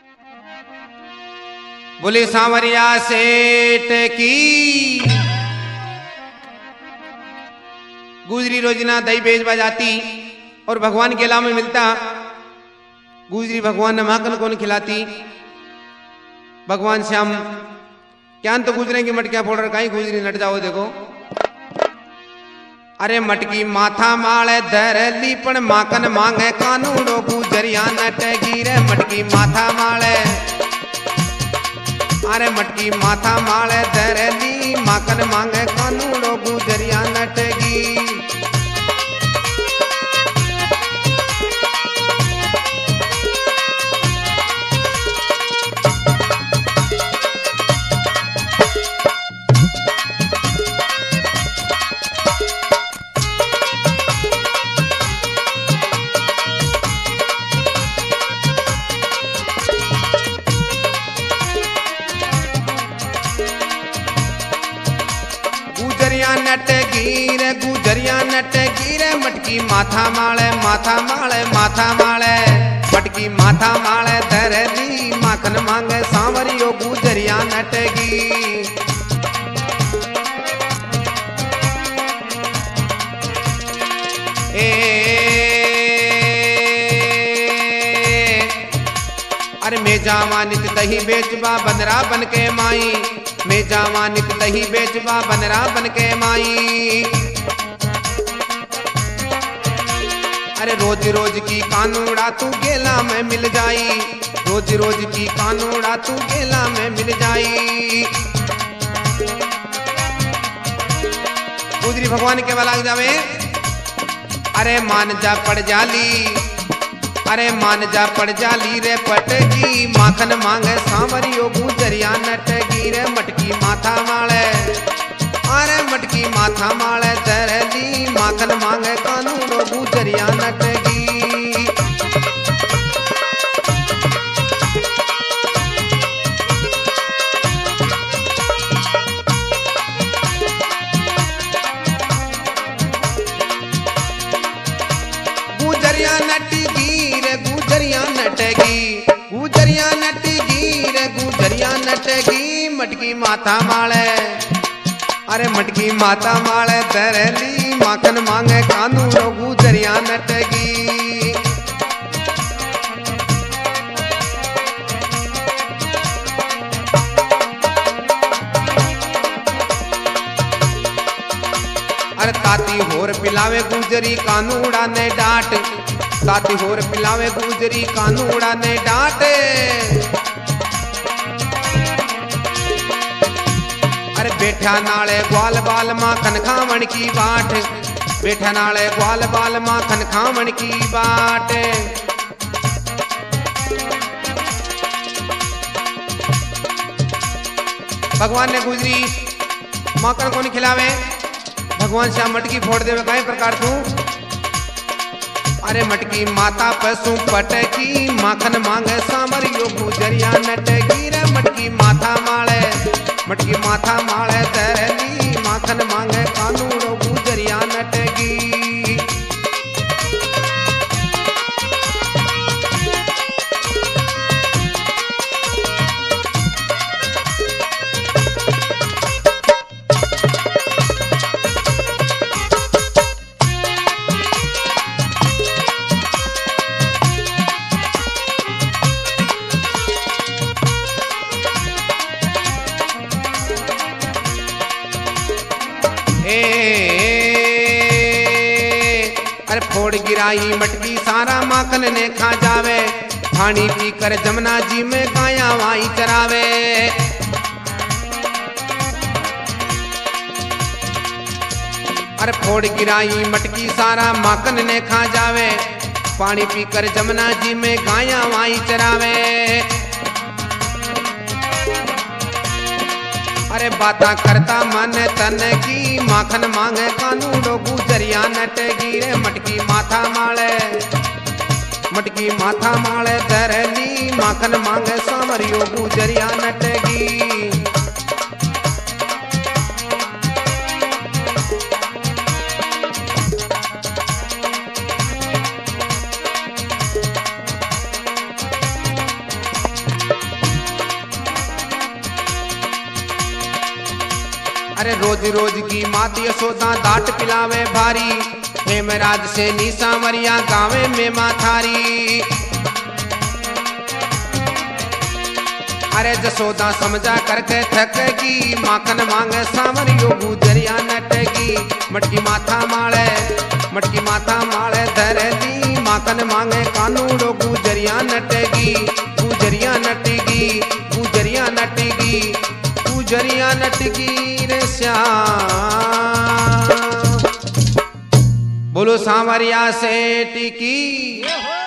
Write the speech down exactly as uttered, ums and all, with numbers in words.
बोले सांवरिया सेठ की। गुजरी रोजना दही बेचवा जाती और भगवान के अलावा में मिलता। गुजरी भगवान ने माखन कौन खिलाती। भगवान श्याम क्या तो गुजरे की मटकियां फोड़ रखा ही। गुजरी नट जाओ देखो। अरे मटकी माथा माले धरली पण माखन मांगे कानूड़ो गुजरिया नट गिरे। मटकी माथा माले अरे मटकी माथा माले धरली माखन मांगे कानूड़ो गुजरिया नटगी। गुजरिया नट गिरे गुजरिया नट गिरे। मटकी माथा माले माथा माले माथा माले। मटकी माथा माले धरली माखन मांगे सांवरियो गुजरिया नटगी। ए अरे मैं जावा नित दही बेचवा बनरा बन के माई। मैं जावा नित दही बेचवा बनरा बन के माई। अरे रोज रोज की कानूड़ा तू गेला में मिल जाई। रोज रोज की कानूड़ा तू गेला में मिल जाई। गुजरी भगवान के वाला जावे। अरे मान जा पड़ जाली अरे मान जा पड़ जाली रे पटकी। माखन मांगे सांवरियो गुजरिया नटगी रे। मटकी माथा माले अरे मटकी माथा माले धरली माखन मांगे कानूड़ो गुजरिया नटगी। गुजरिया नटगी रे गुजरिया नटगी। गुजरिया नटगी रे गुजरिया नटगी। मटकी माथा माले अरे मटकी माथा माले धरली माखन मांगे कानूड़ो गुजरिया नटगी। अरे ताती होर पिलावे गुजरी कानूड़ा ने डांट। ताती होर पिलावे गुजरी कानूड़ा ने डांट। अरे बैठा नाले ग्वाल बाल माखन खावण की बाट। बैठा नाले ग्वाल बाल माखन खावण की बाट। भगवान ने गुजरी माखन को नहीं खिलावे। भगवान श्याम मटकी फोड़ देवे काई प्रकार तू। अरे मटकी माता पशु पटकी माखन मांगे सांवरियो गुजरिया नटगी रे। मटकी माथा माले मटकी माथा माले धरली माखन मांगे कानूड़ो गुजरिया नटगी। अरे फोड़ गिराई मटकी सारा माखन ने खा जावे। पानी पी कर जमुना जी में गाया वाई चरावे। अरे फोड़ गिराई मटकी सारा माखन ने खा जावे। पानी पी कर जमुना जी में गाया वाई चरावे। अरे बाता करता मन तन की माखन मांगे कानूड़ो गुजरिया नटगी रे। मटकी माथा माले मटकी माथा माले धरली माखन मांगे सांवरियो गुजरिया नटगी। अरे रोज रोज की मात यशोदा दाट पिलावे भारी, हेमराज से नी सांवरिया गावे में माथारी। अरे जसोदा समझा करके थकेगी, माखन मांगे सांवरियो गुजरिया नटगी। मटकी माथा माले मटकी माथा माले धर दी, माखन मांगे कानूड़ो गुजरिया नटगी। गुजरिया नटगी गुजरिया नटगी गुजरिया नटगी रे श्याम। बोलो सांवरिया सेठ की।